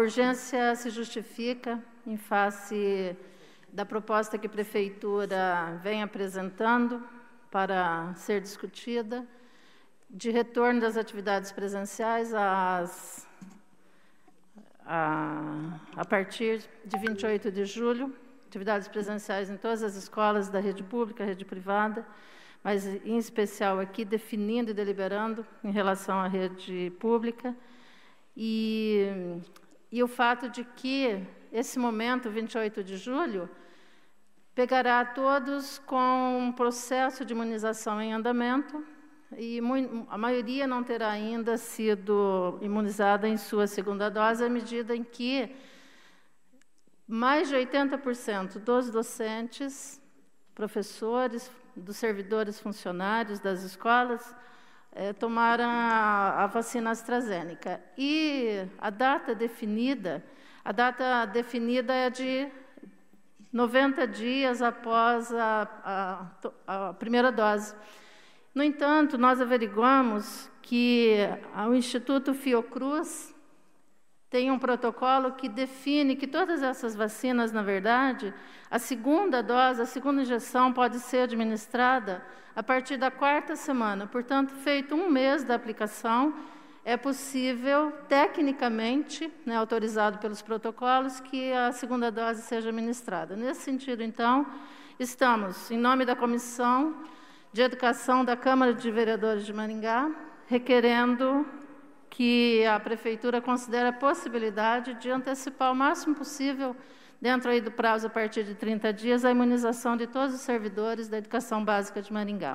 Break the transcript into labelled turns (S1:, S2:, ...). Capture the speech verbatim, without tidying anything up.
S1: urgência se justifica em face da proposta que a Prefeitura vem apresentando para ser discutida, de retorno das atividades presenciais às, a, a partir de vinte e oito de julho, atividades presenciais em todas as escolas da rede pública, rede privada, mas em especial aqui definindo e deliberando em relação à rede pública, e, e o fato de que esse momento, vinte e oito de julho, pegará todos com um processo de imunização em andamento, e a maioria não terá ainda sido imunizada em sua segunda dose, à medida em que mais de oitenta por cento dos docentes, professores, dos servidores funcionários das escolas, eh, tomaram a, a vacina AstraZeneca. E a data definida, a data definida é de noventa dias após a, a, a primeira dose. No entanto, nós averiguamos que o Instituto Fiocruz tem um protocolo que define que todas essas vacinas, na verdade, a segunda dose, a segunda injeção pode ser administrada a partir da quarta semana. Portanto, feito um mês da aplicação, é possível, tecnicamente, né, autorizado pelos protocolos, que a segunda dose seja administrada. Nesse sentido, então, estamos, em nome da Comissão de Educação da Câmara de Vereadores de Maringá, requerendo que a Prefeitura considere a possibilidade de antecipar o máximo possível, dentro aí do prazo a partir de trinta dias, a imunização de todos os servidores da educação básica de Maringá.